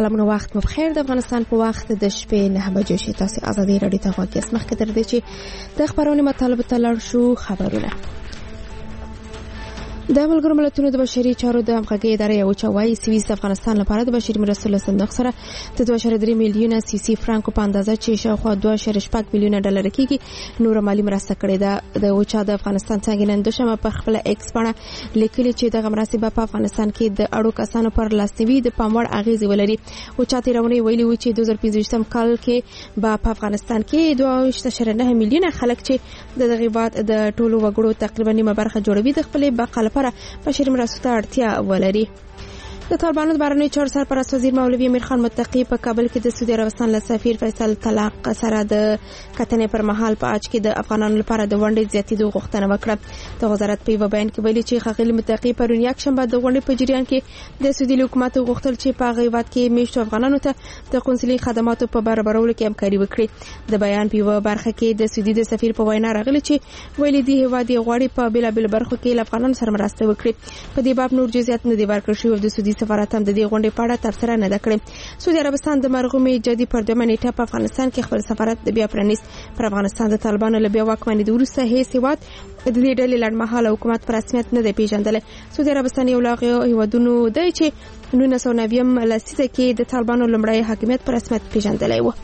سلامونه وخت مو بخیر. د افغانستان په وخت د شپې 9 بجې شي. تاسو ازادي رادیو ته غوږ یاست. مخکې تر دې چې د خبرونو مطالب ته لاړ شو، خبرونه د ملګرو ملتونو د بشري چارو د همغږۍ ادارې یو چوي سویس افغانستان لپاره د بشري مرستو له صندوق سره د 2.3 میلیونه سیسي فرانکو په اندازه چې شاوخوا 2.8 میلیونه ډالر کېږي نور مالی مرسته کړې ده. د اوچا د افغانستان څنګه نن دوشنبه په خپل ایکس باندې لیکلي چې د مرستې په افغانستان کې د اړو کسانو پر لاسنیوي د پاموړ اغیز ولري. اوچا تیرونی ویلي و چې 2015 کال کې په افغانستان کې 2.9 میلیونه خلک چې د غیبات د ټولو وګړو تقریبا نیمه برخه جوړوي د خپل بقا لپاره بشري مرستو ته اړتیا ولري. د طالبانو د بهرنیو چارو سرپرست وزیر مولوي امیر خان متقی په کابل کې د سعودي عربستان له سفیر فیصل طلاق سره د کتنې پر مهال په اج کې د افغانانو لپاره د ونډې زیاتېدو غوښتنه وکړه. د وزارت په یو بیان کې ویلي چې ښاغلي متقی پرون یکشنبه د غونډې په جریان کې د سعودي حکومت غوښتل چې په غیبات کې میشتو افغانانو ته د قونسلي خدماتو په برابرولو کې همکاري وکړي. د بیان په یو برخه کې د سعودي د سفیر په وینا راغلی چې ویلي دی هیواد یې غواړي په بیلابل برخو کې له افغانانو سره مرسته وکړي. په دې باب نور جزئیات نه دی ورکړل شوی. د سعودي سفارت هم د دې غونډې په اړه تبصره نه ده کړې. سعودي عربستان د مرغومي جدي پر دوه منېټه په افغانستان کې خپل سفارت د بیا پرانیست. پر افغانستان د طالبانو له بیا واکمنۍ وروسته هیڅ هیواد د دې ډلې لړمحاله حکومت په رسمیت نه دی پیژندل. سعودي عربستان یو لاغ هیوادونو دی چې 1990 لسیزه کې د طالبانو لومړی حاکمیت په رسمیت پیژندلی و.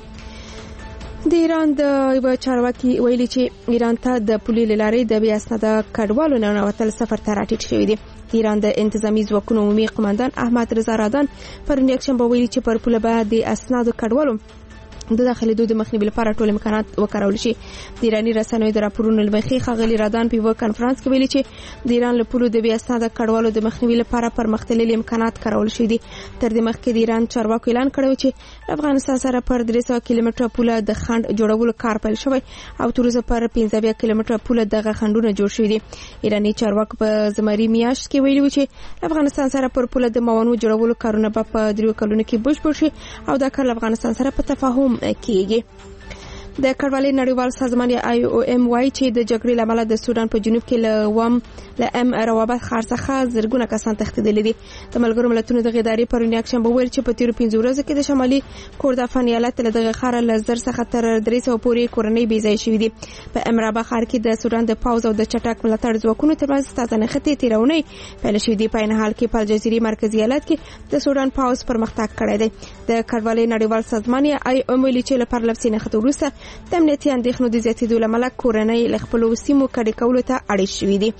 د ایران د یو چارواکي ویلي چې ایران ته د پولي لارې د بیا اسناده کډوالو نه نوتل سفر ته راټیټ شوی دی. ایران د انتظامی ځواکونو عمومي قومندان احمد رضا رادان پرون یکشنبه ویلي چې پر پوله به د اسنادو کډوالو د داخليدو د مخنیوي لپاره ټول امکانات وکړول شي. د ایراني رسنیو د راپورونو لمخې ښاغلي رادان په یو کانفرنس کې ویلي چې د ایران له پولو د بیا اسناد کډوالو د مخنیوي لپاره پرمختللي امکانات کارول شي دي. تر دې مخکې د ایران چارواکو اعلان کړی چې افغانستان سره پر 300 کیلومتره پوله د خند جوړولو کار پیل شوی او تر اوسه پر 15 کیلومتره پوله دغه خندونه جوړ شوی دي. ایراني چارواکو په زمري میاشت کې ویلي و چې افغانستان سره پر پوله د موانو جوړولو کارونه په 3 کلونو کې بشپړ شي او دا کار افغانستان سره په تفاهم کېږي. د کډوالۍ نړیوال سازمان یا IOM وايي چې د جګړې لامل د سودان په جنوب کې له روابط خارڅخه زرګونه کسان تښتېدلي دي. د ملګرو ملتونو د ادارې پرون یکشنبه ویل چې په تیرو 15 ورځو کې د شمالي کردستان ایالت له دغه ښار له 1000 څخه تر 300 پورې کورنۍ بې ځای شوې دي. په امرابه ښار کې د سودان د پاوز او د چټک ملاتړ ځواکونو ترمنځ تازه نښتې تیرونې پیل شوې دي. په این حال کې په الجزیرې مرکزی ایالت کې د سودان پاوز پرمختګ کړی دی. د کډوالۍ نړیوال سازمان یا IOM ویلي چې له پرلپسې نښتو وروسته د امنیتي اندېښنو د زیاتېدو له امله کورنۍ له خپلو سیمو کډې کولو ته اړ شوي دي.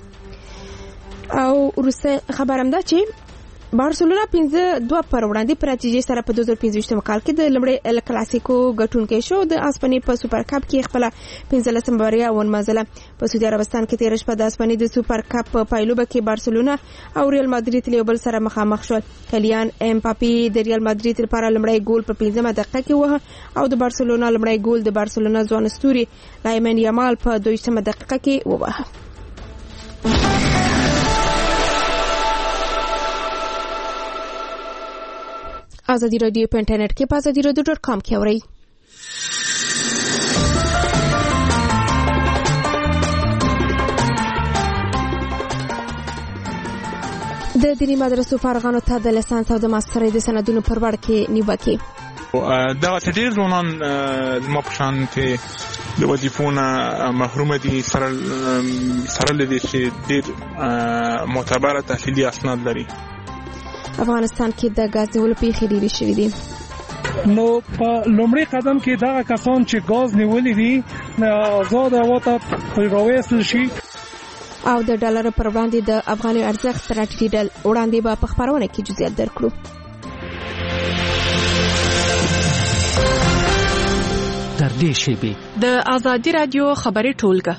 او وروسته خبر هم ده چې بارسلونا 5-2 پر وړاندې په نتیجې سره په 2015 کال کې د لومړي ال کلاسیکو ګټونکی شو. د اسپانیې په سوپر کپ کې خپل 15 بریا ونمازله. په سعودي عربستان کې تیر شپه د اسپانیې د سوپر کپ په پایلوبه کې بارسلونا او ریال مادرید له بل سره مخامخ شول. کلیان امباپي د ریال مادرید لپاره لومړی ګول په 15 دقیقه کې وه او د بارسلونا لومړی ګول د بارسلونا ځوان ستوري لایمن یامال په 20 دقیقه کې ووه. ازادي رادیو په انټرنیټ کې په azadiراdio.com کې اورئ. د دیني مدرسو فارغانو ته د لیسانس او د ماسترۍ د سندونو پر وړ کې نیوکې. دا ډېر ځوانان زما په شان ته د وظیفو نه محروم دي سره لدې چې ډېر معتبره تحلیلي اسناد لري. افغانستان کې د غاز نیولو پیښې ډېرې شوې دي. نو په لومړي قدم کې دا کسان چې غاز نیولې دي آزاد هوا ته راوستل شي او د ډالر پر وړاندې د افغاني ارزښت راټیټېدل. وړاندې به په خبرونه کې جزئیات درکړو. تر دې شیبې د ازادي رادیو خبري ټولګه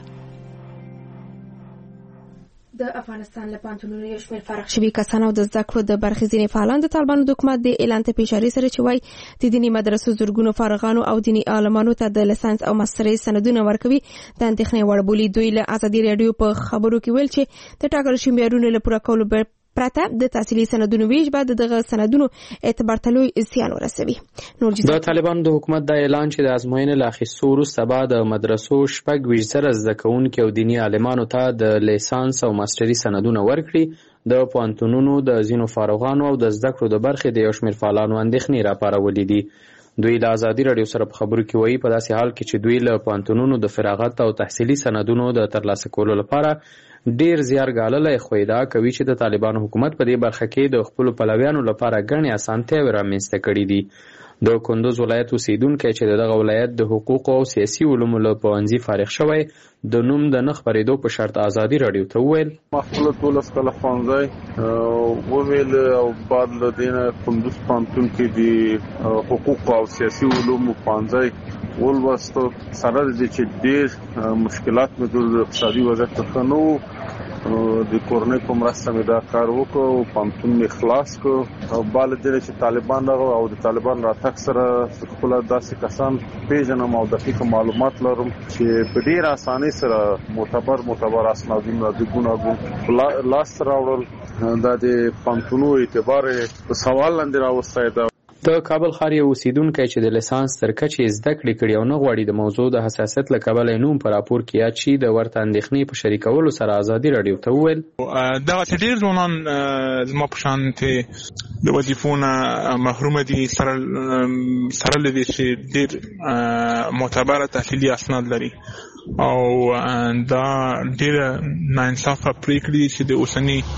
د افغانستان له پانتونونو یو شمېر فارغ شوي کسان او د زده کړو د برخې ځینې فعالان د طالبانو د حکومت د اعلان ته په اشارې سره چې وایي د دیني مدرسو زرګونو فارغانو او دیني عالمانو ته د لیسانس او ماسترۍ سندونه ورکوي د اندېښنې وړ بولي. دوی له ازادي رادیو په خبرو کې ویل چې د ټاکل شوي معیارونو له پوره کولو پرته د تحصیلي سندونو ویش بعد دغه سندونو اعتبار ته لوی زیان ورسوي. د طالبانو د حکومت د اعلان چې د ازموینې له اخیستو وروسته به د مدرسو 26,000 زده کوونکي او دیني عالمانو ته د لیسانس او ماستري سندونه ورکړي د پوهنتونونو د ځینو فارغانو او د زده کړو د برخې د یو شمېر فعالانو اندېښنې راپارولې دي. دوی له ازادي راډیو سره په خبرو کې وایي په داسې حال کې چې دوی له پوهنتونونو د فراغت او تحصیلي سندونو د ترلاسه کولو لپاره ډیر زیار ګاللی، خو ادعا کوي چې د طالبانو حکومت په دې برخه کې د خپلو پلویانو لپاره ګڼې اسانتیاوې رامنځته کړي دي. د کندوز ولایت اوسیدونکی چې دغه ولایت د حقوقو او سیاسي علومو له پوهنځي فارغ شوی د نوم د نه خپرېدو په شرط ازادي راډیو ته وویل ما خپله 12 کاله ښوونځی وویل او بعد له دې نه کندوز پوهنتون کې د حقوقو او سیاسي علومو پوهنځی ولوسته. سره د دې چې ډېر مشکلات مې د اقتصادي وضعیت څخه نه وو، د کورنۍ په مرسته مې دا کار وکړ او پوهنتون مې خلاص کړ. او بله دې چې طالبان راغلل او د طالبان راتګ سره خپله داسې کسان پیژنم او دقیق معلومات لرم چې په ډېره اسانۍ سره معتبر اسنادونه د ګوناګون لاس راوړل. دا د پوهنتونو اعتبار په سوال لاندې راوستی ده. د کابل ښار یو اوسیدونکی چې د لیسانس تر کچې زده کړې کړي او نه غواړي د موضوع د حساسیت له کبله نوم په راپور کې یاد شي د ورته اندېښنې په شریکولو سره ازادي راډیو ته وویل دغسې ډېر ځوانان زما په شانتې د وظیفو نه محرومه دي، سره له دې چې ډېر معتبره تحصیلي اسناد لري او دا ډېره ناانصافه پرېکړې دي چې د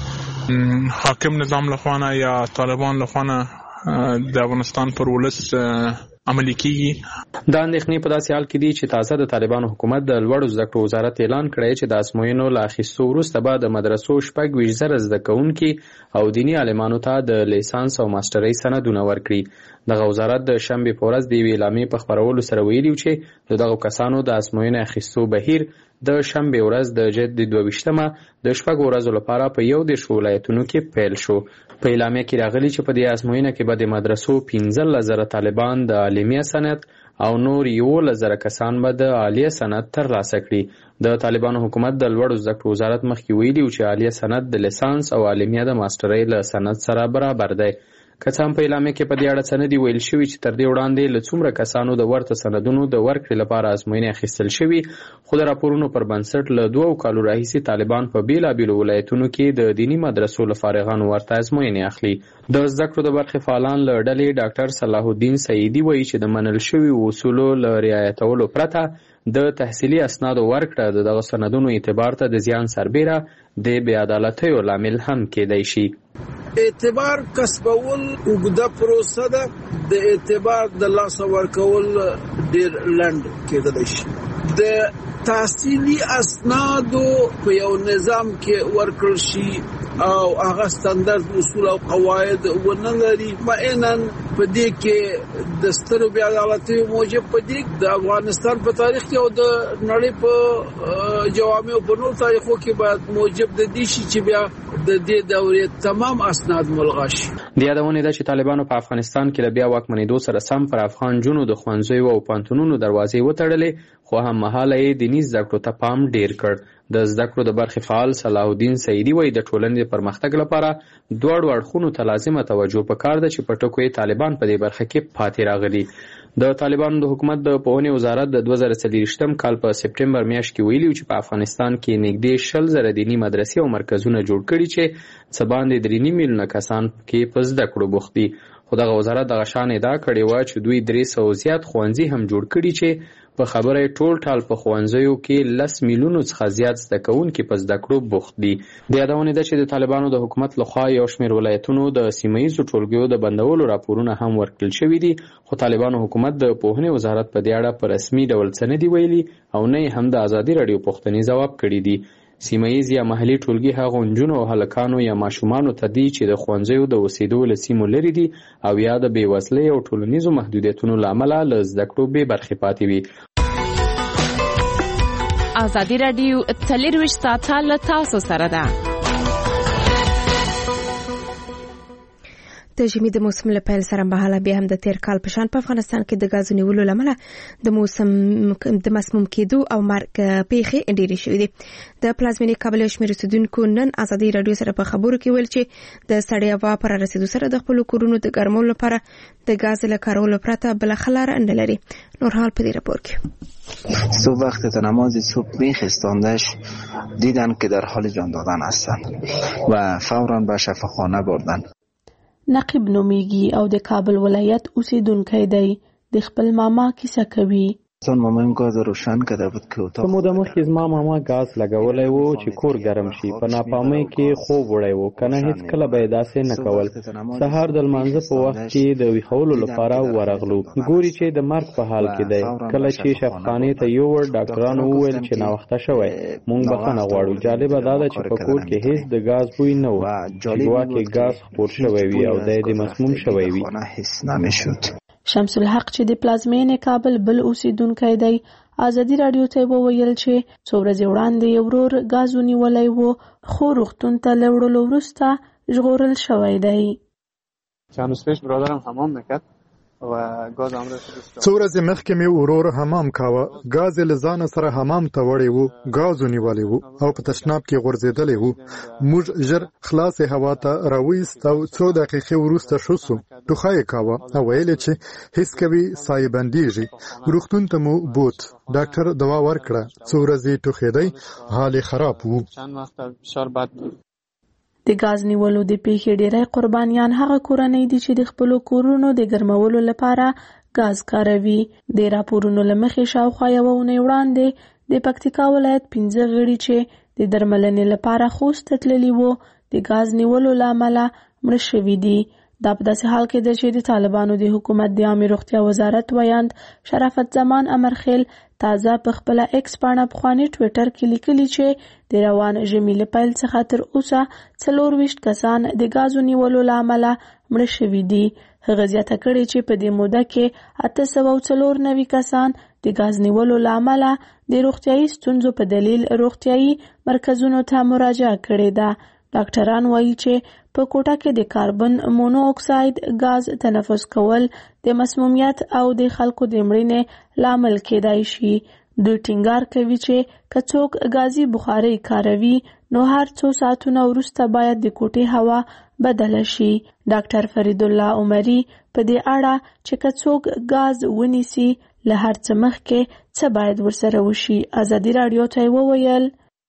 اوسني حاکم نظام لخوا نه یا طالبان لخوا نه د افغانستان پر ولس عملي کیږي. دا اندېښنې په داسې حال کې دي چې تازه د طالبانو حکومت د لوړو زده کړو وزارت اعلان کړی چې د ازموینو له اخیستو وروسته به د مدرسو 26,000 زده کوونکي او دیني عالمانو ته د لیسانس او ماسټرۍ سندونه ورکړي. دغه وزارت د شنبې په ورځ د یوې اعلامیې په خپرولو سره ویلي چې د دغو کسانو د ازموینې اخیستو بهیر د شنبې ورځ د جد 22مه د 6 ورځو لپاره په 11 ولایتونو کې پیل شو. په اعلامیه کې راغلي چې په دې ازموینه کې به د مدرسو 15,000 طالبان د عالمیه سند او نور 11,000 کسان به د عالیه سند ترلاسه کړي. د طالبانو حکومت د لوړو زده کړو وزارت مخکې ویلي چې عالیه سند د لیسانس او عالمیه د ماسټرۍ له سند سره برابر دی. که څه هم په اعلامیه کې په دې اړه څه نه دي ویل شوي چې تر دې وړاندې له څومره کسانو د ورته سندونو د ورکړې لپاره ازموینې اخیستل شوي، خو د راپورونو پر بنسټ له 2 کالو راهیسې طالبان په بېلابېلو ولایتونو کې د دیني مدرسو له فارغانو ورته ازموینې اخلي. د زده کړو د برخې فعالان له ډلې ډاکټر صلاح الدین سعیدي وایي چې د منل شوي اصولو له رعایتولو پرته د تحصیلي اسنادو ورکړه د دغه سندونو اعتبار ته د زیان سربیره د بې عدالتیو لامل هم کېدی شي. اعتبار کسبول اوږده پروسه ده، د اعتبار د لاسه ورکول ډېر لنډ کېدلی شي. د تحصیلي اسنادو په یو نظام کې ورکړل شي او هغه ستاندرد اصول او قواعد ونه لري، معینا په دې کې د سترو بې عدالتیو موجب په دې د افغانستان په تاریخ کې او د نړۍ په جوامعو په نور تاریخو کې باید موجب د دې شي چې بیا د دې دورې تمام اسناد ملغا شي. د یادونې ده چې طالبانو په افغانستان کې له بیا واکمنېدو سره سم پر افغان نجونو د ښوونځیو او پوهنتونونو دروازې وتړلې، خو هم مهاله یې دیني زده کړو ته پام ډیر کړ. د زده کړو د برخې فعال صلاح الدین سعیدي وایي د ټولنې د پرمختګ لپاره دواړو اړخونو ته لازمه توجه پکار ده چې په ټکو یې طالبان په دې برخه کې پاتې راغلي. د طالبانو د حکومت د پوهنې وزارت د 2023 کال په سپټمبر میاشت کې ویلي چې په افغانستان کې نږدې 60,000 دیني مدرسې او مرکزونه جوړ کړي چې څه باندې 3 میلیونه کسان کې په زده کړو بوخت دي. خو دغه وزارت دغه شان ادعا کړې وه چې دوی 300 زیات ښوونځي هم جوړ کړي چې په خبره ټول ټال په ښوونځیو کې 10 میلیونو څخه زیات زده کوونکي په زده کړو بوخت دي. د یادونې ده چې د طالبانو د حکومت لخوا یو شمېر ولایتونو د سیمه ییزو ټولګیو د بندولو راپورونه هم ورکړل شوي دي، خو طالبانو حکومت د پوهنې وزارت په دې اړه په رسمي ډول څه نه دي ویلي او نه یې هم د ازادي راډیو پوښتنې ځواب کړي دي. سیمه ییز یا محلي ټولګي هغو نجونو او هلکانو یا ماشومانو ته دي چې د ښوونځیو د اوسېدو له سیمو لرې دي او یا د بېوزلۍ او ټولنیزو محدودیتونو له امله له زده کړو بې برخې پاتې وي. ازادي راډیو 24 ساعته له تاسو سره ده. د ژمي د موسم له پیل سره مهاله بیا هم د تیر کال په شان په افغانستان کې د غاز نیولو لامل د مسموم کېدو او مرګ پیښې ډېرې شوې دي. د پلازمینې کابل شمېر اوسیدونکو نن ازادي راډیو سره په خبرو کې ویل چې د سړې هوا پر رسیدو سره د خپل کورونو د ګرمولو لپاره د غاز له کارولو پرته بل خلار نه لري. نور حال په دې راپور کې صبح وقت نماز صبح میخستاندش دیدن که در حال جان دادن هستند و فوراً به شفاخانه بردن. نقیب نومیږي او د کابل ولایت اوسیدونکی دی. د خپل ماما کیسه کوي. چون ماما گاز روشن کرده بود که اتاق موده مخکې زما ماما غاز لګولی و چې کور ګرم شي. په ناپامۍ کې خوب وړی و کنه هیڅ کله به داسې نه کول. سهار د لمانځه په وخت کې د ویښولو لپاره ورغلو. ګوري چې د مرګ په حال کې دی. کله چې شفاخانې ته یوړ ډاکټرانو وویل چې ناوخته شوی. مونږ بخښنه غواړو. جالبه دا ده چې په کور کې هیڅ د غاز بوی نه و چې ګواکې غاز خپور شوی وي او د مسموم شوی وي. شمس الحق چې د پلازمینې کابل بل اوسیدونکی دی ازادي راډیو ته وویل چې څو ورځې وړاندې یو ورور غاز ونیولی و خو روغتون ته له وړلو وروسته ژغورل شوی دی. چند روز پیش برادرم حمام میکرد و غاز امر څو ورځې مخکې مې ورور حمام کاوه. غاز له ځان سره حمام ته وړی و. غاز ونیولی و او په تشناب کې غورځېدلی و. موږ ژر خلاصې هوا ته راویست او څو دقیقې وروسته شو سو. ټوخی یې کاوه او ویل چې هیڅ کوي سایه بندېږي. روغتون ته مو بوت. ډاکټر دوا ورکړه. څو ورځې ټوخېدی. حال یې خراب و. چند وخت فشار بد بود. د غاز نیولو د پیښې ډېری قربانیان هغه کورنۍ دي چې د خپلو کورونو د ګرمولو لپاره غاز کاروي. د راپورونو له مخې شاوخوا یوه اونۍ وړاندې د پکتیکا ولایت 15 غړي چې د درملنې لپاره خوست ته تللي وو د غاز نیولو له امله مړه شوي دي. دا په داسې حال کې ده چې د طالبانو د حکومت د عامې روغتیا وزارت ویاند شرافت زمان امرخیل تازه په خپله ایکس پاڼه پخواني ټویټر کې لیکلي چې د روان ژمي له پیل څخه تر اوسه 24 کسان د غازو نیولو له امله مړه شوي دي. هغه زیاته کړې چې په دې موده کې 894 کسان د غاز نیولو له امله د روغتیایي ستونزو په دلیل روغتیایي مرکزونو ته مراجعه کړې ده. ډاکټران وایي چې په کوټه کې د کاربن مونو اکساید غاز تنفس کول د مسمومیت او د خلکو د مړینې لامل کېدای شي. دوی ټینګار کوي چې که څوک غازي بخارۍ کاروي نو هر څو ساعتونه وروسته باید د کوټې هوا بدله شي. ډاکټر فرید الله عمري په دې اړه چې که څوک غاز ونیسي له هر څه مخکې څه باید ورسره وشي ازادي راډیو ته وویل.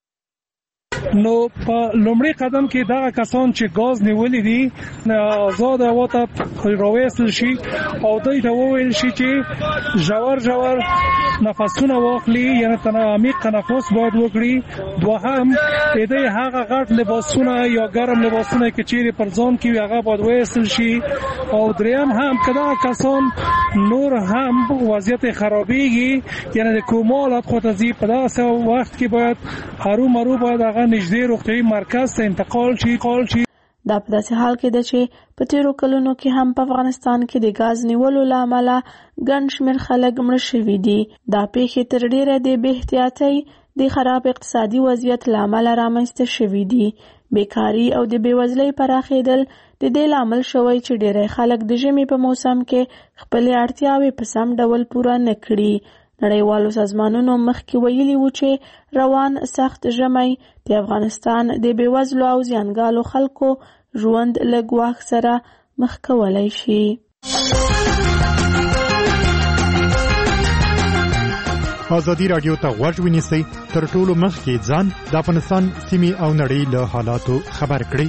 نو په لومړي قدم کې دا کسان چې غاز نیولې دي آزاد هوا ته راوېستل شي او دوی ته وویل شي چې ژور نفسونه واخلي یعنی عمیق تنفس باید وکړي. دوهم دې هغه غټ لباسونه یا ګرم لباسونه چې چیرې پر ځان کې هغه باید وېستل شي. او دریم هم کدا کسان نور هم وضعیت خرابېږي یعنی د کومالات خودازي په داسې وخت کې باید هرو مرو باید هغه نږدې روغتیایي مرکز ته انتقال شي. دا په داسې حال کې ده چې په تیرو کلونو کې هم په افغانستان کې د غاز نیولو له امله ګڼ شمېر خلک مړه شوي دي. دا پیښې تر ډېره د بې احتیاطۍ د خراب اقتصادي وضعیت له امله رامنځته شوي دي. بیکاري او د بېوزلۍ پراخېدل د دې لامل شوی چې ډېری خلک د ژمي په موسم کې خپلې اړتیاوې په سم ډول پوره نه کړي. نړیوالو سازمانونو مخکې ویلي وو چې روان سخت ژمی د افغانستان د بېوزلو او زیانګالو خلکو ژوند له ګواښ سره مخ کولی شي. ازادي راډیو ته غوږ ونیسئ. تر ټولو مخکې ځان د افغانستان سیمې او نړۍ له حالاتو خبر کړئ.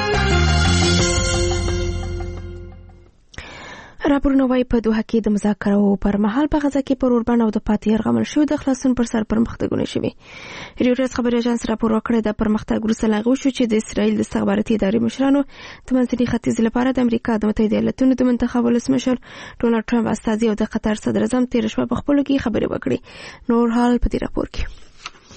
راپورونه وايي په دوحه کې د مذاکرو پر مهال په غزا کې پر اوربند او د پاتې یرغمل شوی د خلاصون پر سر پرمختګونه شوي. ریوټرز خبري اژانس راپور ورکړی د پرمختګ وروسته لاغو شو چې د اسرائیل د استخباراتي ادارې مشرانو د منځني ختیځ لپاره د امریکا د متحده ایالاتونو د منتخب ولسمشر ډونالد ټرمپ استازي او د قطر صدر اعظم تیر شپه په خپلو کې خبرې وکړې. نور حال په دې راپور کې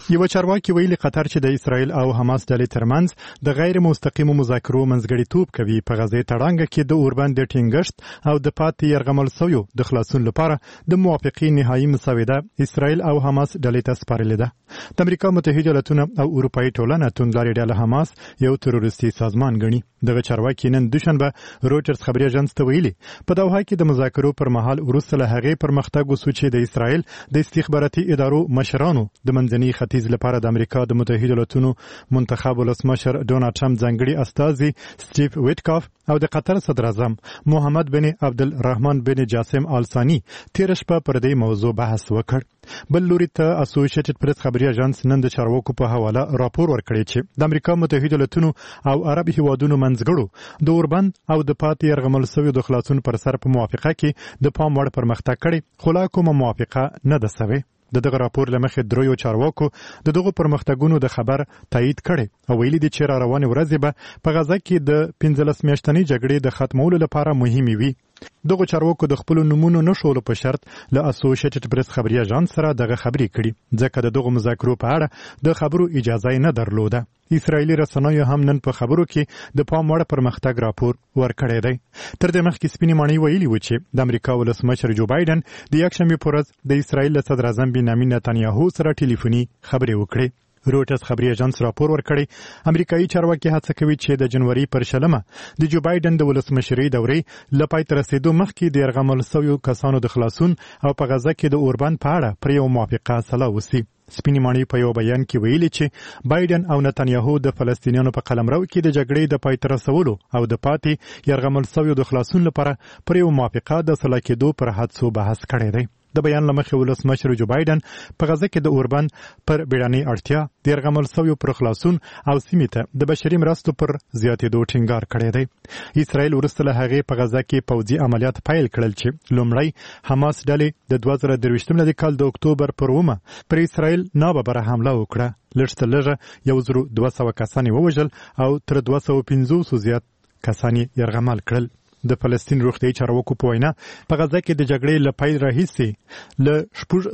یو چارواکي ویلي قطر چې د اسرائیل او حماس ډلې ترمنځ د غیر مستقیمو مذاکرو منځګړیتوب کوي په غزې تړانګه کې د اوربند د ټینګښت او د پاتې یرغمل شویو د خلاصون لپاره د موافقې نهایي مسوده اسرائیل او حماس ډلې ته سپارلې ده. د امریکا متحده ایالاتونو او اروپאי ټولنه توندلاري ډله حماس یو تروریستي سازمان ګڼي. دغه چارواکي نن دوشنبه رويټرز خبري اژانس ته ویلي په دوحه کې د مذاکرو پر مهال وروسته له هغې پرمختګ وسو چې د اسرائیل د استخباراتي ادارو مشرانو د منځني ختیځ لپاره د امریکا د متحده ایالاتونو منتخب ولسمشر ډونالد ټرمپ ځانګړي استازي سټیو ویټکاف او د قطر صدر اعظم محمد بن عبدالرحمن بن جاسم آل ثاني تیر شپه پر دې موضوع بحث وکړ. بل لوري ته اسوسییټډ پریس خبري اژانس نن د چارواکو په حواله راپور ورکړی چې د امریکا متحده ایالاتونو او عرب هیوادونو منځګړو د اوربند او د پاتې یرغمل شویو د خلاصون پر سر په موافقه کې د پام وړ پرمختګ کړي خو لا کومه موافقه نه ده شوې. دغه راپور لمخې دریو چارواکو دغه پرمختګونو د خبر تایید کړي او ویلي دي چې را روانې ورځې به په غزه کې د 15 میاشتنۍ جګړې د ختمولو لپاره مهمې وي. دغه چارواکو د خپل نمونه نشول په شرط له اسوسییټډ پریس خبري اژانس سره دغه خبري کړي ځکه دغه مذاکرو په اړه د خبرو اجازه نه درلوده. اسرایلی رسنیو هم نن په خبرو کې د پام وړ پرمختګ راپور ورکړی دی. تر دې مخکې سپینې ماڼۍ ویلي و چې د امریکا ولسمشر جو بایدن د یکشنبې په ورځ د اسرایل له صدر اعظم بنیامین نتانیاهو سره ټلیفوني خبرې وکړې. رويټرز خبري اژانس راپور ورکړی امریکایي چارواکي هڅه کوي چې د جنوري پر 16 د جو بایدن د ولسمشرۍ دورې لپاره تر رسیدو مخکې د یرغمل شویو کسانو د خلاصون او په غزه کې د اوربند په اړه پر یو موافقه سلا وسی. سپینې ماڼۍ په یو بیان کې ویلي چې بایدن او نتانیاهو د فلسطینیانو په قلمرو کې د جګړې د پای ته رسولو او د پاتې یرغمل شویو د خلاصون لپاره پر یو موافقه د سلا کېدو پر هڅو بحث کړی دی. د بیان لمخې ولسمشر جو بایدن په غزه کې د اوربند پر بیړنۍ اړتیا د یرغمل شویو پر خلاصون او سیمې ته د بشري مرستو پر زیاتېدو ټینګار کړی دی. اسرائیل وروسته له هغې په غزه کې پوځي عملیات پیل کړل چې لومړی حماس ډلې د 2023 کال د اکتوبر پر 9 پر اسرائیل ناببره حمله وکړه. لږ تر لږه 1200 کسان ووژل او تر 250 زیات کسان یرغمل کړل. د فلسطین روغتیايي چارواکو په وینا په غزه کې د جګړې له پیل راهیسې له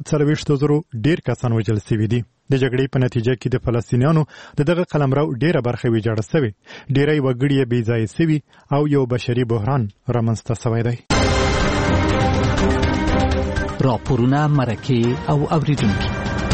40,000 ډیر کسان وژل شوي دي. د جګړې په نتیجه کې د فلسطینیانو دغه قلمرو ډیره برخه ویجاړه شوې، ډیری وګړي بې ځایه شوي او یو بشري بحران رامنځته شوی دی. راپورونه مرکه او اوریدونکي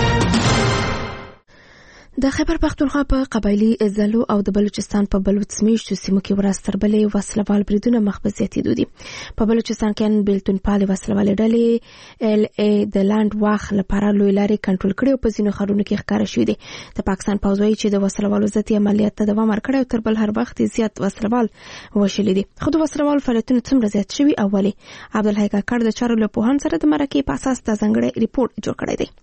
د خیبر پختونخوا په قبایلی ځلو او د بلوچستان په بلوڅ میشتو سیمو کې ورځ تر بلې وسلوال بریدونه مخ په زیاتېدو دي. په بلوچستان کې بیلتون پالې وسلوالې ډلې ال ای د لاند واخ لپاره لوی لارې کنټرول کړي او په ځینو ښارونو کې ښکاره شوي دي. د پاکستان پوځ وایي چې د وسلوالو ضدي عملیات ته دوام ورکړی او تر بل هر وخت زیات وسلوال وشلي دي. خو د وسلوالو فعالیتونه څومره زیات شوي او ولې؟ عبدالحی کاکړ د چارو له پوهان سره د مرکې په اساس د ځانګړی ریپورت جوړ کړی دی.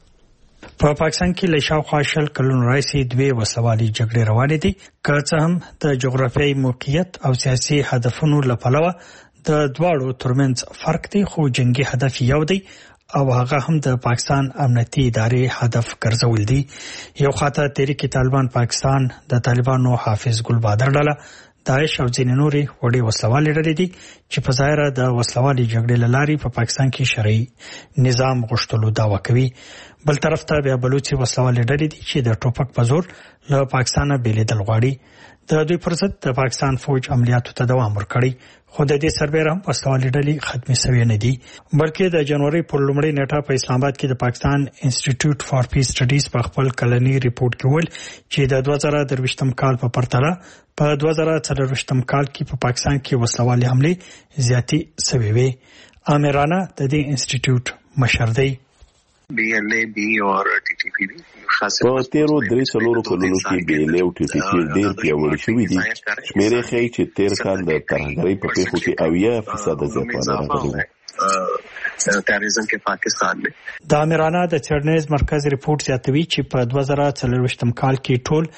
په پاکستان کې له شاوخوا 20 کلونو راځي دوی وسلوالي جګړې روانې دي. که څه هم د جغرافیایي موقعیت او سیاسي هدفونو لپاره د دواړو ترمنځ فرق دی، خو جنگي هدف یو دی او هغه هم د پاکستان امنیتي ادارې هدف ګرځول دي. یو خاطر تحریک طالبان پاکستان د طالبانو حافظ ګل بادر ډله داعش او ځینې نورې وړې وسلوالې ډلې دي چې په ظاهره د وسلوالي جګړې له لارې په پاکستان کې شرعي نظام غوښتلو دعوه کوي. بل طرف ته بیا بلوچي وسلوالې ډلې دي چې د ټوپک په زور له پاکستانه بیلیدل غواړي. د دوی پر ضد د پاکستان فوج عملیاتو ته دوام ورکړي، خو د دې سربېره هم وسلوالې ډلې ختمې شوې نه دي، بلکې د جنوري پر لومړۍ نیټه په اسلام آباد کې د پاکستان انسټیټیوټ فار پیس سټډیز په خپل کلنی ریپورت کې ویل چې د 2023 کال په پرتله په 2024 کال کې په پاکستان کې وسلوالې حملې زیاتې شوې وې. آمرانه د دې انسټیټیوټ مشر دی. BLAB और TTP په تیرو 3 کلونو کې BLA او TTP ډېر پیاوړي شوي دي. شمیرې ښیي چې تیر کال د ترهګرۍ په پیښو کې 80% زیاتوالی راغلی و. تروریزم کې پاکستان دی. د آمرانه د څېړنیز مرکز ریپورت زیاتوي چې په 2024 کال کې ټول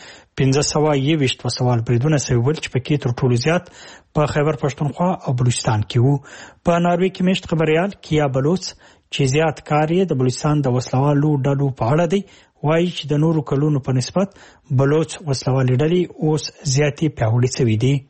521 وسوال بریدونه شوي ول چې پکې تر ټولو زیات په خیبر پښتونخوا او بلوچستان کې وو. په ناروې کې مشت خبريال کیا بلوچ چې زیات کار یې د بلوچستان د وسلوالو ډلو په اړه دی، وایي چې د نورو کلونو په نسبت بلوچ وسلوالې ډلې اوس زیاتې پیاوړې شوي دي.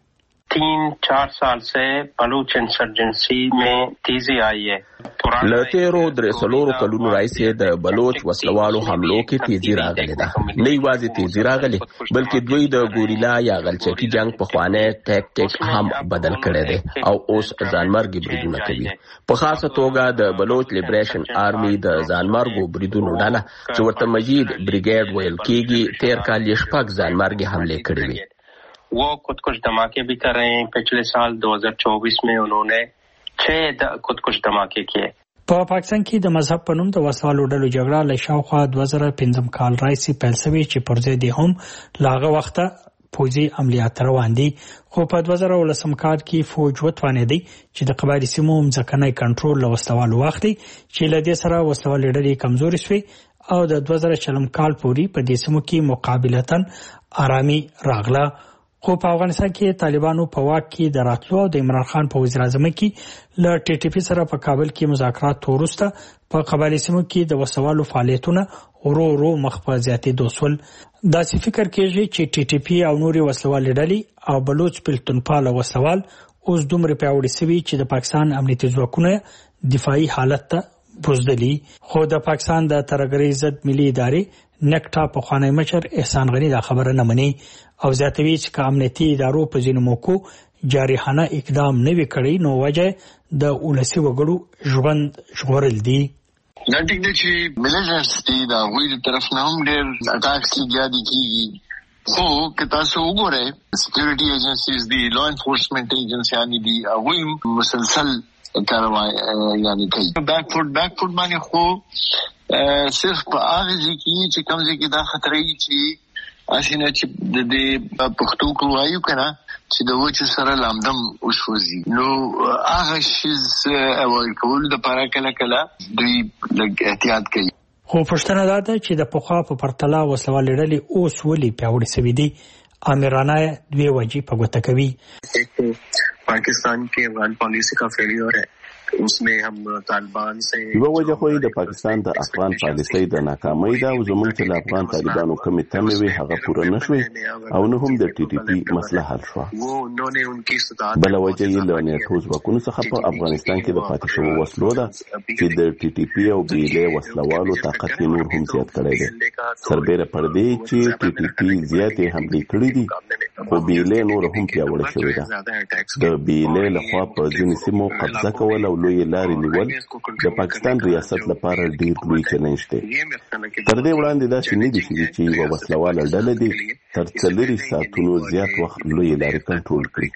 3-4 साल से बलूच इंसर्जेंसी में तेजी आई है। لتیرو درې څلورو کلونو راځي د بلوچ وسلوالو حملو کې تیزی راغلی ده. نه یوازې تیزی راغلی بلکې دوی د ګوریلا یا غلچکی جنگ په خوانه ټیکټیک هم بدل کړی دی او اوس ځانمرګي بریدونه کوي. په خاصه توګه د بلوچ لیبریشن آرمي د ځانمرګو بریدونو ډله چې ورته مجید بریګیډ ویل کېږي تیر کال یې 6 ځانمرګي حمله کړې وي. वो कुछ धमाके भी कर रहे हैं. पिछले साल 2024 में उन्होंने 6 कुछ धमाके किए. په پاکستان کې د مذهب په نوم د وسوالو ډلو جګړه له شاوخوا 2015 کال راځي پیل شوی چې پر ځای دی هم لاغه وخته پوځي عملیات روان دي. خو په 2019 کال کې فوج وتوانېدی چې د قبایلی سیمو ځمکنی کنټرول له وسوالو واخلي چې له دې سره وسوالې ډلې کمزوري شوي او د 2040 کال پورې په دې سیمو کې مقابلتاً آرامي راغله. خو په افغانستان کې طالبانو په واک کې د راتلو د عمران خان په وزیر اعظم کې له ټي ټي پی سره په کابل کې مذاکرات وروسته په قبایلی سیمو کې د وسوالو فعالیتونه ورو مخ په زیاتېدو شول. داسې فکر کېږي چې ټي ټي پی او نورې وسلوالې ډلې او بلوچ پښتونخوا وسوال اوس دومره پیاوړي شوي چې د پاکستان امنیتي ځواکونه دفاعي حالت ته بوزدلي. خو د پاکستان د ترهګرۍ ضد ملي ادارې نکټا په خوانی مشر احسان غنی دا خبره نه مني او زیاتوي چې امنیتي ادارو په ځینو موکو جارحانه اقدام نه وی کړی نو وجه د ولسی وګړو ژوند ژغورل دي. دا ټیک دی چې ملیشنز دي دا وایي طرف نه هم ډېر اټاکس کیږي کیږي خو که تاسو وګورئ سکیورټي ایجنسیز دي لا انفورسمنت ایجنسیانی دي هغوی مسلسل کاروایی یعنی کوي. بیک فوټ باندې خو صرف په هغه ځای کې چې کوم ځای کې دا خطر وي چې اسینه چې د دې پښتو کوایو کنه چې د وچو سره لامدم وشوزي نو هغه شیز اوایل کول د پاره کله دوی لږ احتیاط کوي. خو پښتنه دا ده چې د پخوا په پرتلا وسلوال ډلې اوس ولې پیاوړي شوي دي. آمرانه دوی وجې په ګوته کوي. पाकिस्तान के अफगान पॉलिसी का फेलियर है उसमें हम तालिबान से یو وجه خو د پاکستان د افغان پالیسۍ د ناکامۍ دا او زموږ چې د افغان طالبانو کمی تمې وي هغه پوره نشوي او نه هم د ټي ټي پی مسله حل شو. بل وجه یې له نیټو ځواکونو څخه په افغانستان کې د پاتې شوو وسلو ده چې د ټي ټي پی او بیلې وسلوالو طاقت یې نور هم زیات کړی دی. سربیره پر دې چې ټي ټي پی زیاتې حملې کړې دي خو بیلې نور هم پیاوړې شوې ده. د بیلې لخوا په ځینې سیمو قبضه کول او لوی لارې نیول د پاکستان ریاست لپاره ډیر لوی چیلنج دی. تر دې وړاندې دا چې نه دي شوي چې یوه وسلواله ډله دي تر 40 ساعتونو زیات وخت لوی لارې کنټرول کړي.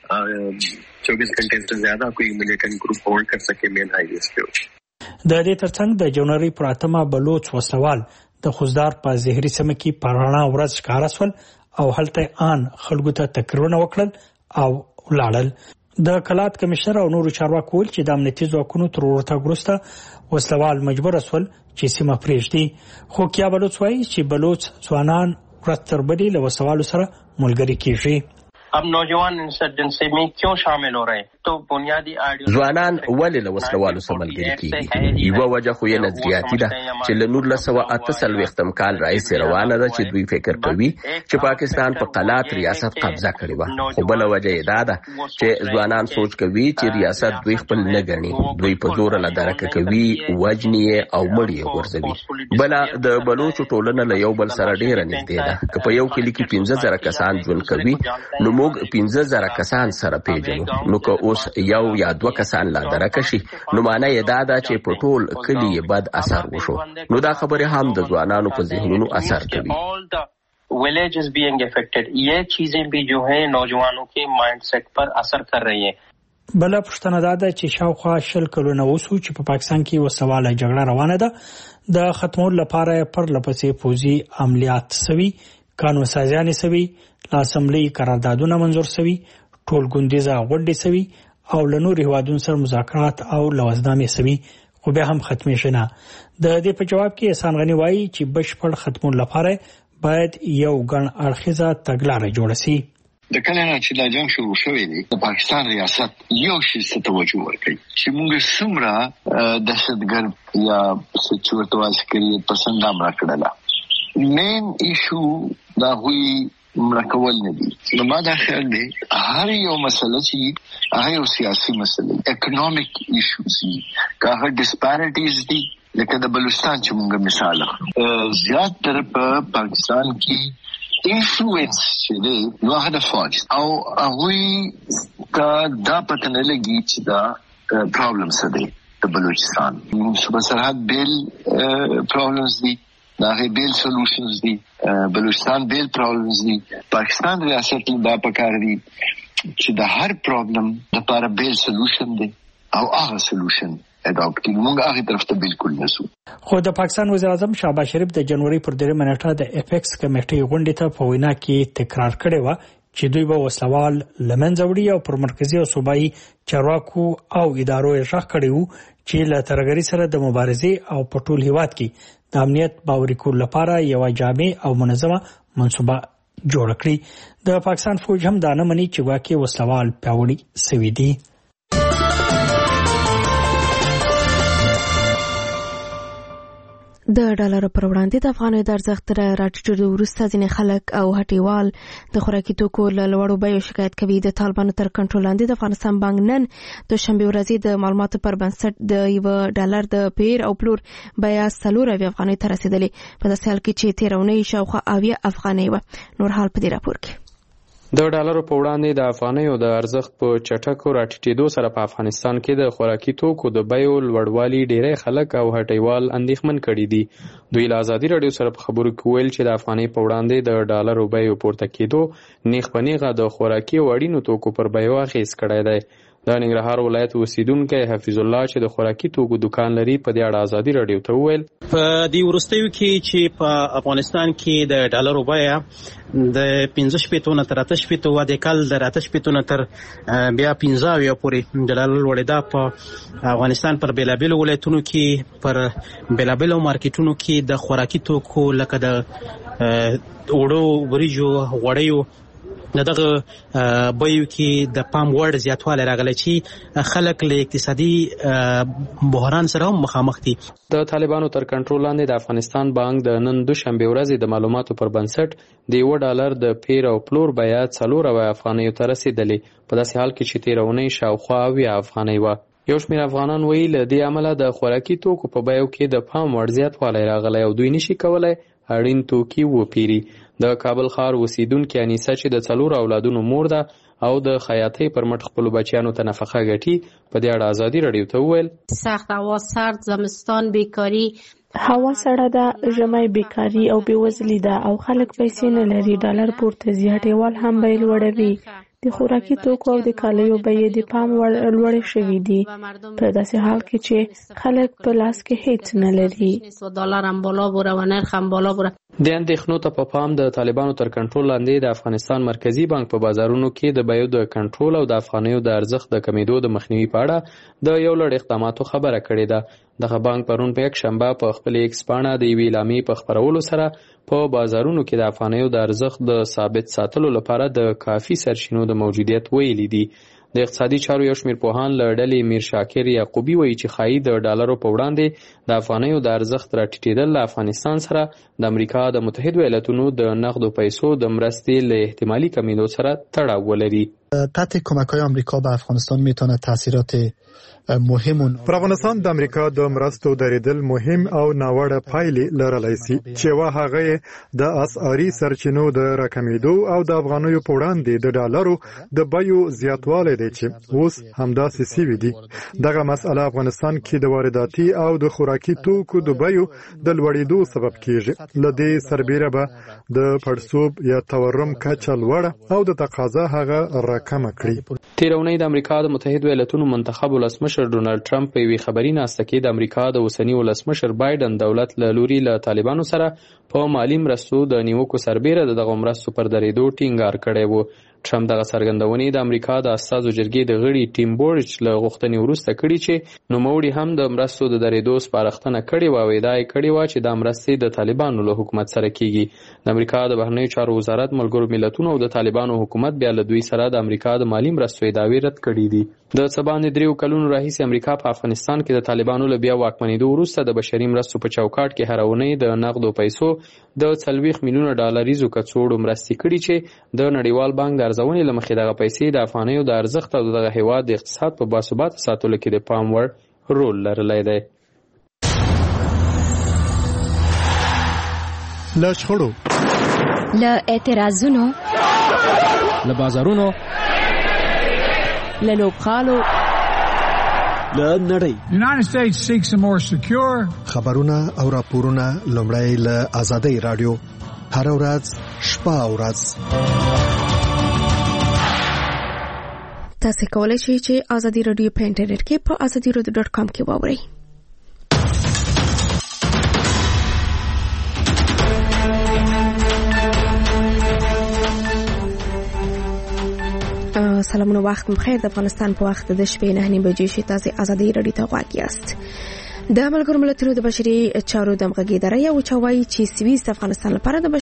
24 घंटे से ज्यादा कोई मिलिटेंट ग्रुप होल्ड कर सके मेन हाईवेज पे. د دې ترڅنګ د جنوري پر 8 بلوچ وسوال د خوزدار په زهري سیمه کې پرانا ورځ ښکارا شول او هلته آن خلکو ته تکرونه وکړل او ولاړل. د کلات کمشنر او نورو چارواکو ویل چې د امنیتي ځواکونو تر ورتګ وروسته وسلوال مجبور شول چې سیمه پرېږدي. خو کیا بلوچ وایي چې بلوچ ځوانان ورځ تر بلې له وسوالو سره ملګري کیږي. अब नौजवान इंसर्जेंसी में क्यों शामिल हो रहे हैं तो बुनियादी ځوانان ولې له وسلوالو سره ملګري کیږي. یوه وجه خو یې نظریاتي ده چې له 1948 کال راهیسې روانه ده چې دوی فکر کوي چې پاکستان په قلات ریاست قبضه کړې وه. خو بله وجه یې دا ده چې ځوانان سوچ کوي چې ریاست دوی خپل نه ګڼي. دوی په زوره له درکه کوي وجني او مړي یې غورځوي. بله د بلوچو ټولنه له یو بل سره ډیره نږدې ده. که په یو کلي کې 15,000 کسان ژوند کوي نو موږ 15,000 کسان سره پیژنو. نو که اوس یو یا 2 کسان لا درکه شي نو معنی یې دا ده چې په ټول کلي بد اثر وشو. نو دا خبره هم د ځوانانو په ذهنونو اثر کوي. विलेजेस बीइंग अफेक्टेड ये चीजें भी जो है नौजवानों के माइंड सेट पर असर कर रही हैं. بل پښتنه دا ده چې شاوخوا 10 کلونه وسو چې په پاکستان کې وسواله جګړه روانه ده. د ختمولو لپاره پر لپسې پوځي عملیات سوي قانون سازیان سوي لاسمبلی قراردادونه منظور سوي ټول ګوندیزه غونډې سوي او له نورو هیوادونو سره مذاکرات او لوازنامې سوي خو بیا هم ختمې شنه. د دې په جواب کې احسان غنی وایي چې بشپړ ختمولو لپاره باید یو ګڼ اړخیزه تګلاره جوړه شي. د کله نه چې دا جنگ شروع شوی دی د پاکستان ریاست یو شی ته توجه ورکړي چې موږ څومره دهشتګرد یا سچورت واسکري پسند امر کړل. مین ایشو دا وی مړکول نه دي. نو ما دا خیال دی هر یو مسله چې هغه یو سیاسي مسله اکونومیک ایشوز دي، که هغه ډسپیریټیز دي لکه د بلوچستان چې موږ مثال اخلو، زیات تر په پاکستان کې انفلوئنس چې دی نو هغه د فوج او هغوی ته دا پته نه لګي چې دا پرابلم څه دی. د بلوچستان صوبه سرحد بیل پرابلمز دي، دا هغه بیل سولوشنز دي، بلوچستان بیل پرابلمز دي. پاکستان ریاست دا پکار دي چې د هر پرابلم لپاره بیل سولوشن دی او هغه سولوشن اډاپټ کړي. موږ هغه طرف ته بالکل نه سو. خو د پاکستان وزیر اعظم شهباز شریف د جنوري پر 3 نیټه د اپیکس کمیټې غونډې ته په وینا کې تکرار کړی و چې دوی به وسلوال لمنځه وړي او پر مرکزی او صوبایي چارواکو او ادارو یې ښه کړی وو چې له ترهګرۍ سره د مبارزې او په ټول هیواد کې د امنیت باوري کولو لپاره یو جامع او منظمه منصوبه جوړ کړي. د پاکستان فوج هم دا نه مني چې واقعي وسلوال پیاوړي سوي دي. د ډالر پر وړاندې د افغانۍ د ارزښت راټیټېدو وروسته ځینې خلک او هټیوال د خوراکي توکو له لوړو بیو شکایت کوي. د طالبانو تر کنټرول لاندې د افغانستان بانک نن دوشنبه ورځ د معلوماتو پر بنسټ د $1 د پیر او پلور بیه 4 افغانۍ ته رسیدلې، په داسې حال کې چې تېره اونۍ شاوخوا 90 افغانۍ وه. نور حال په دې راپور کې. د ډالرو په وړاندې د افغانیو د ارزښت په چټکو راټیټېدو سره په افغانستان کې د خوراکي توکو د بیو لوړوالي ډېری خلک او هټیوال اندېښمن کړي دي. دوی له ازادي راډیو سره په خبرو کې ویل چې د افغانۍ په وړاندې د ډالرو بیو پورته کېدو نیغ په نیغه د خوراکي او اړینو توکو پر بیو اغېز کړی دی. د ننګرهار ولایت اوسیدونکی حفیظ الله چې د خوراکي توکو دکان لري په دې اړه ازادي راډیو ته وویل په دې وروستیو کې چې په افغانستان کې د ډالرو بیه د 15 نه تر 18 و د کال د 18 نه تر بیا 15 پورې د ډالر لوړېدا په افغانستان پر بیلابیلو ولایتونو کې پر بیلابیلو مارکیټونو کې د خوراکي توکو لکه د وړو وریجو غوړیو دغه بیو کې د پام وړ زیاتوالی راغلی چې خلک له اقتصادي بحران سره هم مخامخ دي. د طالبانو تر کنټرول لاندې د افغانستان بانک د نن دوشنبه ورځ د معلوماتو پر بنسټ د $1 د پیر او پلور بیه 4 افغانۍ ته رسیدلې، په داسې حال کې چې تېره اونۍ شاوخوا 90 افغانۍ وه. یو شمېر افغانان وایي له دې امله د خوراکي توکو په بیو کې د پام وړ زیاتوالی راغلی او دوی نشي کولی اړین توکي وپیري. د کابل ښار اوسیدونکې انیسه چې د 4 اولادونو مور ده او د خیاطۍ پر مټ خپلو بچیانو ته نفقه ګټي په دې اړه ازادي راډیو ته وویل سخت هوا سرد، زمستان بیکاری، هوا سړه ده، ژمی بیکاری او بېوزلي ده او خلک پیسې نه لري. ډالر پورته ځي، هټیوال هم بیې لوړوي. د خوراکي توکو او د کالیو بیې د پام وړ لوړې شوې دي په داسې حال کې چې خلک په لاس کې هیڅ نه لري. $1 هم بالا بوره و نرخ هم بالا بوره. د اندېښنو ته په پام د طالبانو تر کنټرول لاندې د افغانستان مرکزی بانک په بازارونو کې د بیو د کنټرول او د افغانیو د ارزښت د کمیدو د مخنیوي په اړه د یو لړ اقداماتو خبره کړې ده. دغه بانک پرون په یک شنبه په خپل ایکس پاڼه د یوې اعلامیې په خپرولو سره په بازارونو کې د افغانیو د ارزښت د ثابت ساتلو لپاره د کافي سرچینو د موجودیت ویلي دي. د اقتصادي چارو یو شمېر پوهان له ډلې میر شاکر یعقوبي وایي چې ښایي د ډالرو په وړاندې د افغانیو د ارزښت راټیټېدل له افغانستان سره د امریکا د متحدو ایالتونو د نقدو پیسو د مرستې له احتمالي کمیدو سره تړاو ولري. قطع کمک‌های آمریکا به افغانستان میتونه تاثیرات مهم پر افغانستان د امریکا د مرستو درېدل مهم او ناوړه پایلې لرلی سي چې هغه د اسعاري سرچینو د راکمېدو او د افغانیو په وړاندې د ډالرو د بیو زیاتوالی دی چې اوس همداسې سوي دي. دغه مسئله افغانستان کې د وارداتي او د خوراکي توکو د بیو د لوړېدو سبب کیږي. له دې سربیره به د پړسوب یا تورم کچه لوړه او د تقاضا هغه راکمه کړي. تېره اونۍ د امریکا د متحدو ایالتونو منتخب ولسمشر ډونالډ ټرمپ په یوې خبري ناسته کې د امریکا د اوسني ولسمشر بایدن دولت له لوري له طالبانو سره په مالي مرستو د نیوکو سربیره دغه مرستو پر درېدو ټینګار کړی و. ټرمپ دغه څرګندونې د امریکا د استازو جرګې د غړي ټیم بورچ له غوښتنې وروسته کړي چې نوموړي هم د مرستو د درېدو سپارښتنه کړې وه او ادعا یې کړې وه چې دا مرستې د طالبانو له حکومت سره کیږي. د امریکا د بهرنیو چارو وزارت ملګرو ملتونو او د طالبانو حکومت بیا له دوی سره د امریکا د مالي مرستو ادعاوې رد کړي دي. د څه باندې 3 کلونو راهیسې امریکا په افغانستان کې د طالبانو له بیا واکمنېدو وروسته د بشري مرستو په چوکاټ کې هره اونۍ د نغدو پیسو د 40 میلیونه ډالریزو کڅوړو مرستې کړي چې د نړیوال بانک د ارزونې له مخې دغه پیسې د افغانیو د ارزښت او دغه هیواد د اقتصاد په باثباته ساتلو کې د پام وړ رول لرلی دی. له شخړو، له اعتراضونو، له بازارونو، له لوبغالو، له نړۍ. United States seeks a more secure. خبرونه او راپورونه لومړی له آزادۍ رادیو هر ورځ شپه او ورځ. تاسو کولای شئ چې آزادي رادیو په انټرنیټ کې په azadiaradio.com کې واورئ. سلامونه، وخت بخیر. د افغانستان په وخت د شپې 9:30 بجې شي. تاسو آزادي رادیو ته غواړئ یاست. د ملګرو ملتونو د بشري چارو د همغږۍ اداره یو چوي چې سویس افغانستان لپاره د